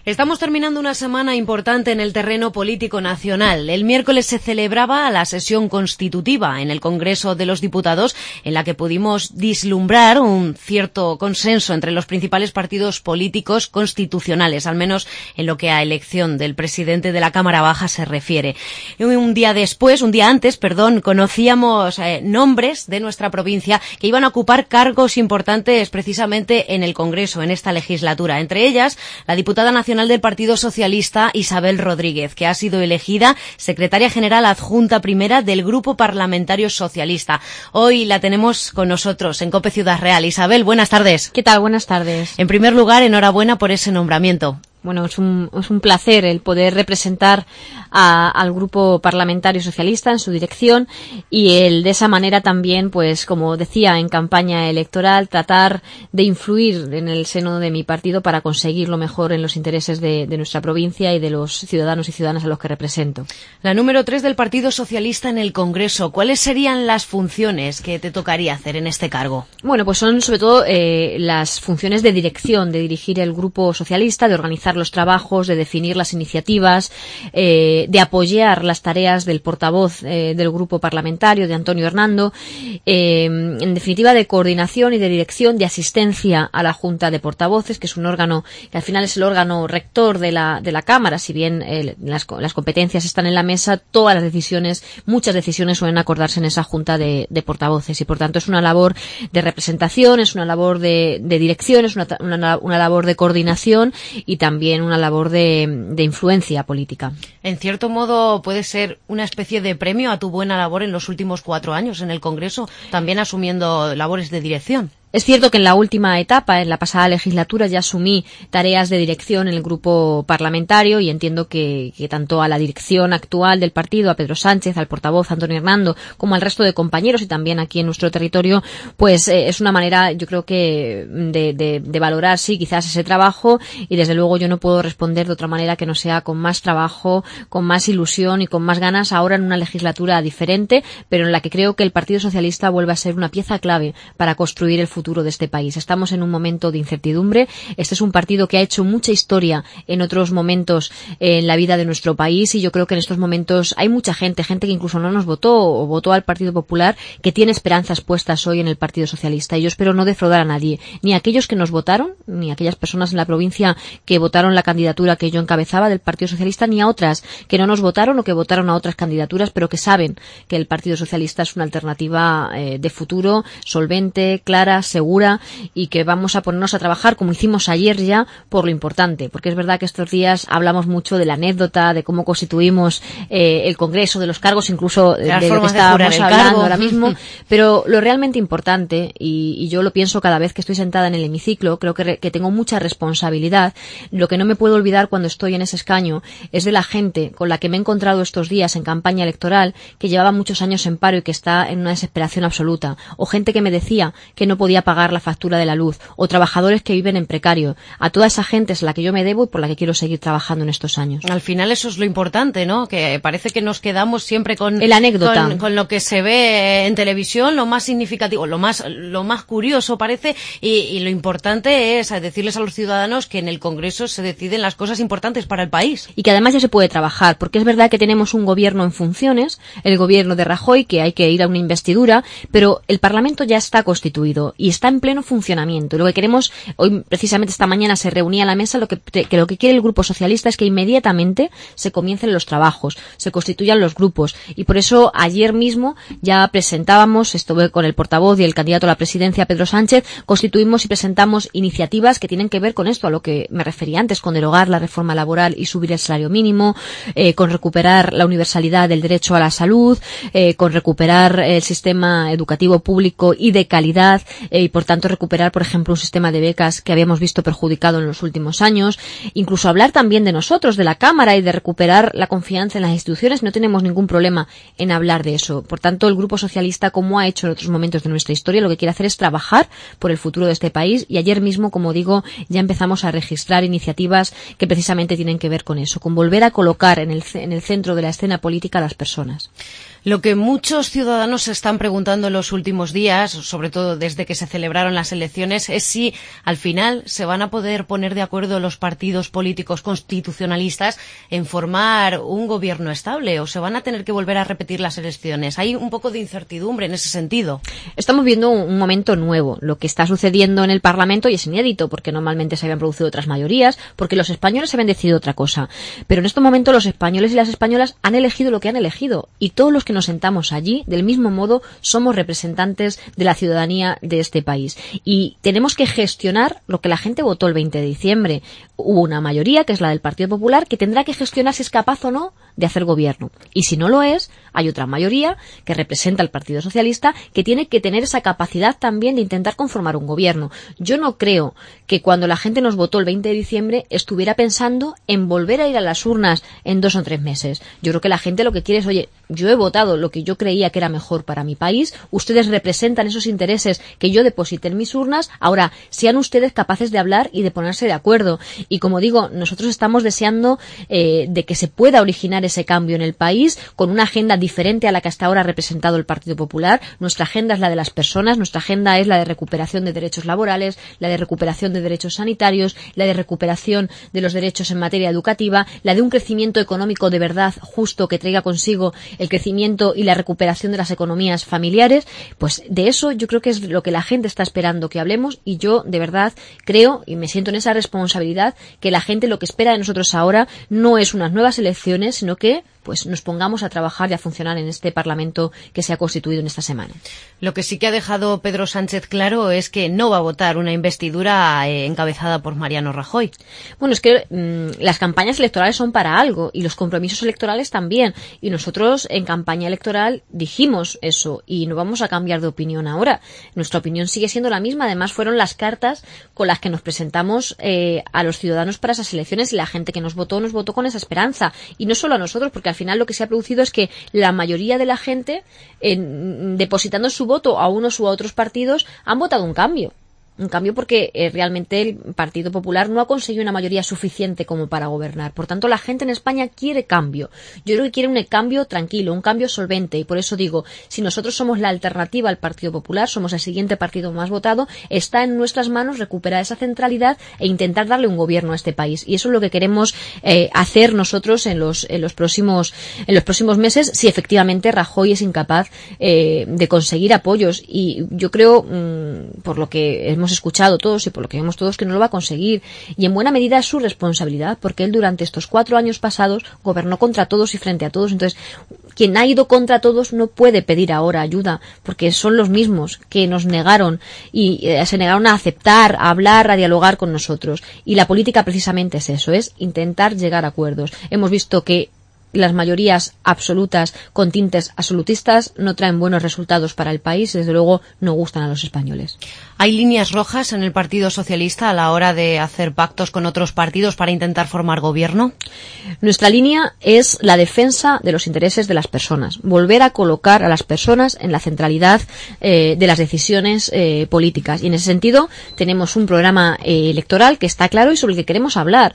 Estamos terminando una semana importante en el terreno político nacional. El miércoles se celebraba la sesión constitutiva en el Congreso de los Diputados, en la que pudimos vislumbrar un cierto consenso entre los principales partidos políticos constitucionales, al menos en lo que a elección del presidente de la Cámara Baja se refiere. Un día antes, conocíamos nombres de nuestra provincia que iban a ocupar cargos importantes precisamente en el Congreso, en esta legislatura. Entre ellas, la diputada nacional del Partido Socialista, Isabel Rodríguez, que ha sido elegida secretaria general adjunta primera del Grupo Parlamentario Socialista. Hoy la tenemos con nosotros en COPE Ciudad Real. Isabel, buenas tardes. ¿Qué tal? Buenas tardes. En primer lugar, enhorabuena por ese nombramiento. Bueno, es un placer el poder representar al Grupo Parlamentario Socialista en su dirección y el de esa manera también, pues como decía en campaña electoral, tratar de influir en el seno de mi partido para conseguir lo mejor en los intereses de nuestra provincia y de los ciudadanos y ciudadanas a los que represento. La número 3 del Partido Socialista en el Congreso. ¿Cuáles serían las funciones que te tocaría hacer en este cargo? Bueno, pues son sobre todo las funciones de dirección, de dirigir el Grupo Socialista, de organizar los trabajos, de definir las iniciativas, de apoyar las tareas del portavoz del grupo parlamentario, de Antonio Hernando, en definitiva de coordinación y de dirección, de asistencia a la Junta de Portavoces, que es un órgano que al final es el órgano rector de la Cámara. Si bien las competencias están en la mesa, todas las decisiones, muchas decisiones suelen acordarse en esa Junta de Portavoces y por tanto es una labor de representación, es una labor de dirección, es una labor de coordinación y también una labor de influencia política. En cierto modo puede ser una especie de premio a tu buena labor en los últimos 4 años en el Congreso, también asumiendo labores de dirección. Es cierto que en la última etapa, en la pasada legislatura, ya asumí tareas de dirección en el grupo parlamentario y entiendo que tanto a la dirección actual del partido, a Pedro Sánchez, al portavoz Antonio Hernando, como al resto de compañeros y también aquí en nuestro territorio, pues es una manera, yo creo que de valorar, sí, quizás ese trabajo y desde luego yo no puedo responder de otra manera que no sea con más trabajo, con más ilusión y con más ganas ahora en una legislatura diferente, pero en la que creo que el Partido Socialista vuelve a ser una pieza clave para construir el futuro de este país. Estamos en un momento de incertidumbre. Este es un partido que ha hecho mucha historia en otros momentos en la vida de nuestro país y yo creo que en estos momentos hay mucha gente que incluso no nos votó o votó al Partido Popular, que tiene esperanzas puestas hoy en el Partido Socialista y yo espero no defraudar a nadie, ni a aquellos que nos votaron, ni a aquellas personas en la provincia que votaron la candidatura que yo encabezaba del Partido Socialista, ni a otras que no nos votaron o que votaron a otras candidaturas, pero que saben que el Partido Socialista es una alternativa de futuro, solvente, clara, segura y que vamos a ponernos a trabajar como hicimos ayer ya por lo importante, porque es verdad que estos días hablamos mucho de la anécdota, de cómo constituimos el Congreso, de los cargos, incluso de lo que estábamos hablando ahora mismo, pero lo realmente importante, y yo lo pienso cada vez que estoy sentada en el hemiciclo, creo que tengo mucha responsabilidad, lo que no me puedo olvidar cuando estoy en ese escaño es de la gente con la que me he encontrado estos días en campaña electoral, que llevaba muchos años en paro y que está en una desesperación absoluta, o gente que me decía que no podía pagar la factura de la luz, o trabajadores que viven en precario. A toda esa gente es la que yo me debo y por la que quiero seguir trabando en estos años. Al final eso es lo importante, ¿no? Que parece que nos quedamos siempre con el anécdota, con lo que se ve en televisión, lo más significativo, lo más curioso parece, y lo importante es decirles a los ciudadanos que en el Congreso se deciden las cosas importantes para el país. Y que además ya se puede trabajar, porque es verdad que tenemos un gobierno en funciones, el gobierno de Rajoy, que hay que ir a una investidura, pero el Parlamento ya está constituido y está en pleno funcionamiento. Lo que queremos, hoy precisamente esta mañana se reunía a la mesa, lo que quiere el Grupo Socialista es que inmediatamente se comiencen los trabajos, se constituyan los grupos y por eso ayer mismo ya presentábamos, estuve con el portavoz y el candidato a la presidencia Pedro Sánchez, constituimos y presentamos iniciativas que tienen que ver con esto, a lo que me refería antes, con derogar la reforma laboral y subir el salario mínimo, con recuperar la universalidad del derecho a la salud, con recuperar el sistema educativo público y de calidad y por tanto recuperar, por ejemplo, un sistema de becas que habíamos visto perjudicado en los últimos años, incluso hablar también de nosotros, de la Cámara y de recuperar la confianza en las instituciones. No tenemos ningún problema en hablar de eso. Por tanto, el Grupo Socialista, como ha hecho en otros momentos de nuestra historia, lo que quiere hacer es trabajar por el futuro de este país y ayer mismo, como digo, ya empezamos a registrar iniciativas que precisamente tienen que ver con eso, con volver a colocar en el centro de la escena política a las personas. Lo que muchos ciudadanos se están preguntando en los últimos días, sobre todo desde que se celebraron las elecciones, es si al final se van a poder poner de acuerdo los partidos políticos constitucionalistas en formar un gobierno estable o se van a tener que volver a repetir las elecciones. Hay un poco de incertidumbre en ese sentido. Estamos viendo un momento nuevo. Lo que está sucediendo en el Parlamento y es inédito porque normalmente se habían producido otras mayorías, porque los españoles habían decidido otra cosa. Pero en este momento los españoles y las españolas han elegido lo que han elegido y todos los que nos sentamos allí, del mismo modo, somos representantes de la ciudadanía de este país. Y tenemos que gestionar lo que la gente votó el 20 de diciembre. Hubo una mayoría, que es la del Partido Popular, que tendrá que gestionar si es capaz o no de hacer gobierno. Y si no lo es, hay otra mayoría, que representa al Partido Socialista, que tiene que tener esa capacidad también de intentar conformar un gobierno. Yo no creo que cuando la gente nos votó el 20 de diciembre estuviera pensando en volver a ir a las urnas en 2 o 3 meses. Yo creo que la gente lo que quiere es, oye, yo he votado lo que yo creía que era mejor para mi país, ustedes representan esos intereses que yo deposité en mis urnas, ahora sean ustedes capaces de hablar y de ponerse de acuerdo. Y como digo, nosotros estamos deseando de que se pueda originar ese cambio en el país con una agenda diferente a la que hasta ahora ha representado el Partido Popular. Nuestra agenda es la de las personas, nuestra agenda es la de recuperación de derechos laborales, la de recuperación de derechos sanitarios, la de recuperación de los derechos en materia educativa, la de un crecimiento económico de verdad justo que traiga consigo el crecimiento y la recuperación de las economías familiares. Pues de eso yo creo que es lo que la gente está esperando que hablemos y yo de verdad creo y me siento en esa responsabilidad que la gente lo que espera de nosotros ahora no es unas nuevas elecciones, sino que pues nos pongamos a trabajar y a funcionar en este Parlamento que se ha constituido en esta semana. Lo que sí que ha dejado Pedro Sánchez claro es que no va a votar una investidura encabezada por Mariano Rajoy. Bueno, es que las campañas electorales son para algo y los compromisos electorales también. Y nosotros en campaña electoral dijimos eso y no vamos a cambiar de opinión ahora. Nuestra opinión sigue siendo la misma. Además, fueron las cartas con las que nos presentamos a los ciudadanos para esas elecciones y la gente que nos votó con esa esperanza. Y no solo a nosotros, porque al final lo que se ha producido es que la mayoría de la gente, depositando su voto a unos u a otros partidos, han votado un cambio. Un cambio porque realmente el Partido Popular no ha conseguido una mayoría suficiente como para gobernar. Por tanto, la gente en España quiere cambio. Yo creo que quiere un cambio tranquilo, un cambio solvente. Y por eso digo, si nosotros somos la alternativa al Partido Popular, somos el siguiente partido más votado, está en nuestras manos recuperar esa centralidad e intentar darle un gobierno a este país. Y eso es lo que queremos hacer nosotros en los próximos meses, si efectivamente Rajoy es incapaz de conseguir apoyos. Y yo creo, por lo que hemos escuchado todos y por lo que vemos todos, que no lo va a conseguir. Y en buena medida es su responsabilidad, porque él durante estos 4 años pasados gobernó contra todos y frente a todos. Entonces, quien ha ido contra todos no puede pedir ahora ayuda, porque son los mismos que nos negaron y se negaron a aceptar, a hablar, a dialogar con nosotros. Y la política precisamente es eso, es intentar llegar a acuerdos. Hemos visto que las mayorías absolutas con tintes absolutistas no traen buenos resultados para el país y desde luego no gustan a los españoles. ¿Hay líneas rojas en el Partido Socialista a la hora de hacer pactos con otros partidos para intentar formar gobierno? Nuestra línea es la defensa de los intereses de las personas, volver a colocar a las personas en la centralidad de las decisiones políticas. Y en ese sentido tenemos un programa electoral que está claro y sobre el que queremos hablar.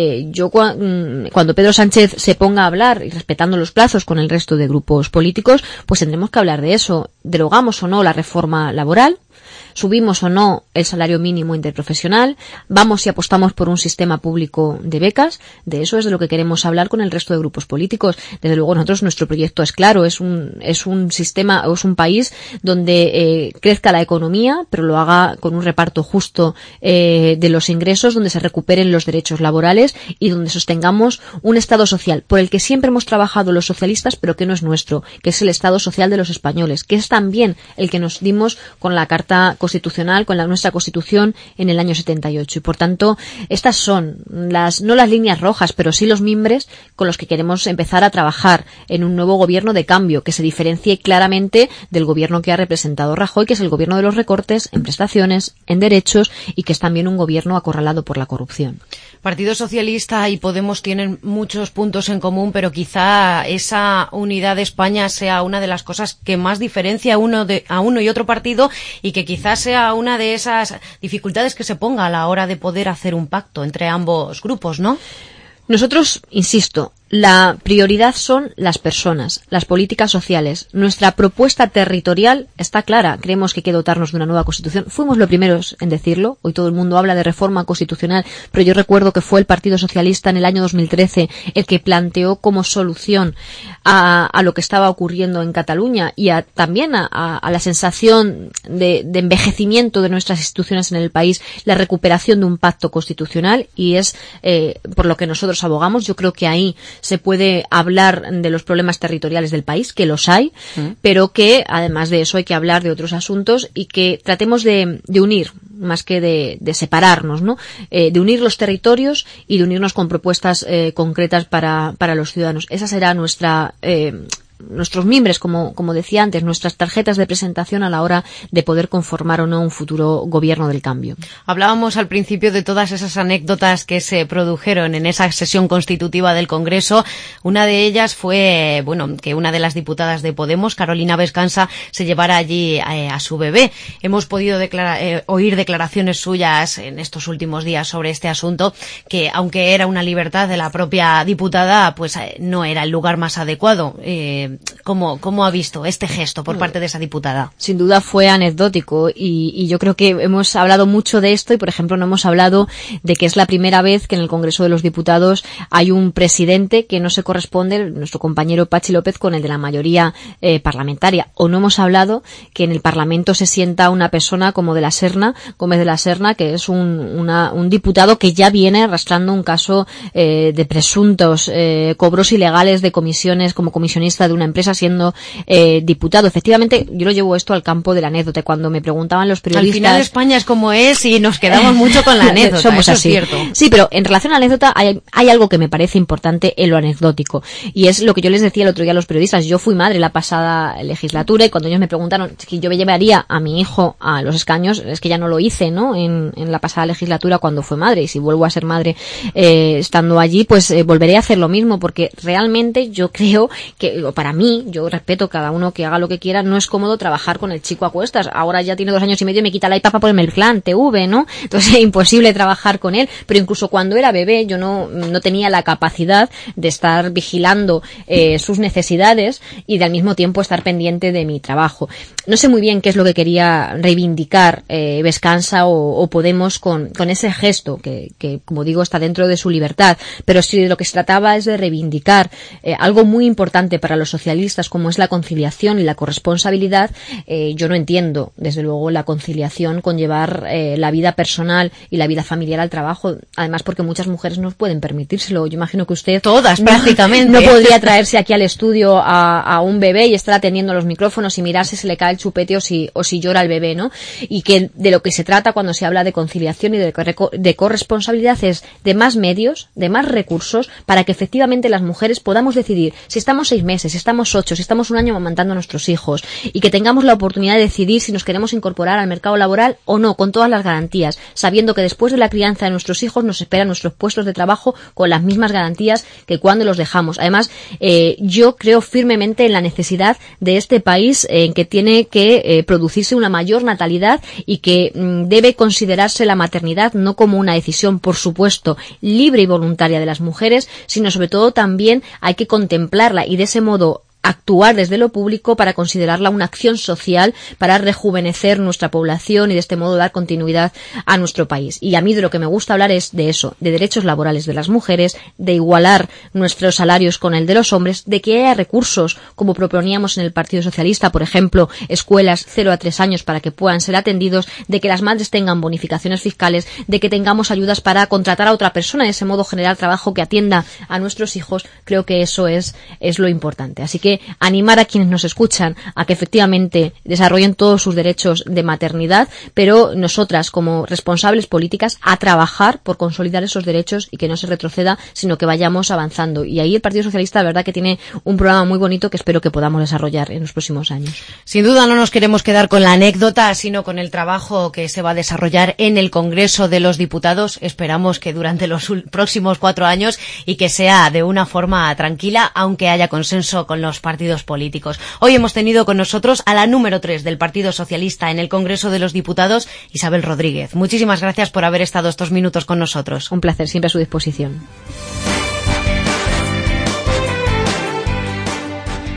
Cuando Pedro Sánchez se ponga a hablar y respetando los plazos con el resto de grupos políticos, pues tendremos que hablar de eso. ¿Derogamos o no la reforma laboral? ¿Subimos o no el salario mínimo interprofesional? ¿Vamos y apostamos por un sistema público de becas? De eso es de lo que queremos hablar con el resto de grupos políticos. Desde luego nosotros, nuestro proyecto es claro, es un sistema, es un país donde crezca la economía, pero lo haga con un reparto justo de los ingresos, donde se recuperen los derechos laborales y donde sostengamos un Estado social por el que siempre hemos trabajado los socialistas, pero que no es nuestro, que es el Estado social de los españoles, que es también el que nos dimos con la Carta Constitucional, con nuestra Constitución en el año 78. Y por tanto, estas son no las líneas rojas, pero sí los mimbres con los que queremos empezar a trabajar en un nuevo gobierno de cambio que se diferencie claramente del gobierno que ha representado Rajoy, que es el gobierno de los recortes en prestaciones, en derechos y que es también un gobierno acorralado por la corrupción. Partido Socialista y Podemos tienen muchos puntos en común, pero quizá esa unidad de España sea una de las cosas que más diferencia a uno y otro partido y que quizás sea una de esas dificultades que se ponga a la hora de poder hacer un pacto entre ambos grupos, ¿no? Nosotros, insisto, La prioridad son las personas, las políticas sociales. Nuestra propuesta territorial está clara. Creemos que hay que dotarnos de una nueva Constitución. Fuimos los primeros en decirlo. Hoy todo el mundo habla de reforma constitucional, pero yo recuerdo que fue el Partido Socialista en el año 2013 el que planteó como solución a lo que estaba ocurriendo en Cataluña y también a la sensación de envejecimiento de nuestras instituciones en el país, la recuperación de un pacto constitucional, y es por lo que nosotros abogamos. Yo creo que ahí se puede hablar de los problemas territoriales del país, que los hay, pero que además de eso hay que hablar de otros asuntos y que tratemos de unir más que de separarnos, ¿no? De unir los territorios y de unirnos con propuestas concretas para los ciudadanos. Esa será nuestros mimbres, como decía antes, nuestras tarjetas de presentación a la hora de poder conformar o no un futuro gobierno del cambio. Hablábamos al principio de todas esas anécdotas que se produjeron en esa sesión constitutiva del Congreso. Una de ellas fue, que una de las diputadas de Podemos, Carolina Vescansa, se llevara allí a su bebé. Hemos podido oír declaraciones suyas en estos últimos días sobre este asunto, que aunque era una libertad de la propia diputada, pues no era el lugar más adecuado. ¿Cómo ha visto este gesto por parte de esa diputada? Sin duda fue anecdótico y yo creo que hemos hablado mucho de esto y, por ejemplo, no hemos hablado de que es la primera vez que en el Congreso de los Diputados hay un presidente que no se corresponde, nuestro compañero Pachi López, con el de la mayoría parlamentaria. O no hemos hablado que en el Parlamento se sienta una persona como Gómez de la Serna, que es un diputado que ya viene arrastrando un caso de presuntos cobros ilegales de comisiones como comisionista de una empresa siendo diputado. Efectivamente, yo lo llevo esto al campo de la anécdota. Cuando me preguntaban los periodistas... Al final España es como es y nos quedamos mucho con la anécdota. Somos eso así. Es cierto. Sí, pero en relación a la anécdota hay algo que me parece importante en lo anecdótico. Y es lo que yo les decía el otro día a los periodistas. Yo fui madre la pasada legislatura y cuando ellos me preguntaron si yo me llevaría a mi hijo a los escaños, es que ya no lo hice, ¿no? En la pasada legislatura cuando fue madre. Y si vuelvo a ser madre estando allí, pues volveré a hacer lo mismo, porque realmente yo creo que, para mí, yo respeto cada uno que haga lo que quiera, no es cómodo trabajar con el chico a cuestas. Ahora ya tiene 2 años y medio y me quita la iPad para ponerme el Clan TV, ¿no? Entonces es imposible trabajar con él, pero incluso cuando era bebé yo no tenía la capacidad de estar vigilando sus necesidades y de al mismo tiempo estar pendiente de mi trabajo. No sé muy bien qué es lo que quería reivindicar Vescansa o Podemos con ese gesto que, como digo, está dentro de su libertad, pero si de lo que se trataba es de reivindicar algo muy importante para los socialistas, como es la conciliación y la corresponsabilidad. Yo no entiendo, desde luego, la conciliación con llevar la vida personal y la vida familiar al trabajo, además porque muchas mujeres no pueden permitírselo. Yo imagino que usted... Todas, prácticamente. No podría traerse aquí al estudio a un bebé y estar atendiendo los micrófonos y mirar si se le cae el chupete o si llora el bebé, ¿no? Y que de lo que se trata cuando se habla de conciliación y de corresponsabilidad es de más medios, de más recursos, para que efectivamente las mujeres podamos decidir si estamos 6 meses, si estamos 8, si estamos 1 año amamantando a nuestros hijos, y que tengamos la oportunidad de decidir si nos queremos incorporar al mercado laboral o no, con todas las garantías, sabiendo que después de la crianza de nuestros hijos nos esperan nuestros puestos de trabajo con las mismas garantías que cuando los dejamos. Además, yo creo firmemente en la necesidad de este país en que tiene que producirse una mayor natalidad y que debe considerarse la maternidad no como una decisión, por supuesto, libre y voluntaria de las mujeres, sino sobre todo también hay que contemplarla y de ese modo actuar desde lo público para considerarla una acción social para rejuvenecer nuestra población y de este modo dar continuidad a nuestro país. Y a mí de lo que me gusta hablar es de eso, de derechos laborales de las mujeres, de igualar nuestros salarios con el de los hombres, de que haya recursos, como proponíamos en el Partido Socialista, por ejemplo, escuelas 0 a 3 años para que puedan ser atendidos, de que las madres tengan bonificaciones fiscales, de que tengamos ayudas para contratar a otra persona y de ese modo generar trabajo que atienda a nuestros hijos. Creo que eso es lo importante. Así que animar a quienes nos escuchan a que efectivamente desarrollen todos sus derechos de maternidad, pero nosotras como responsables políticas a trabajar por consolidar esos derechos y que no se retroceda, sino que vayamos avanzando. Y ahí el Partido Socialista, la verdad, que tiene un programa muy bonito que espero que podamos desarrollar en los próximos años. Sin duda no nos queremos quedar con la anécdota, sino con el trabajo que se va a desarrollar en el Congreso de los Diputados. Esperamos que durante los próximos 4 años y que sea de una forma tranquila, aunque haya consenso con los partidos políticos. Hoy hemos tenido con nosotros a la número 3 del Partido Socialista en el Congreso de los Diputados, Isabel Rodríguez. Muchísimas gracias por haber estado estos minutos con nosotros. Un placer, siempre a su disposición.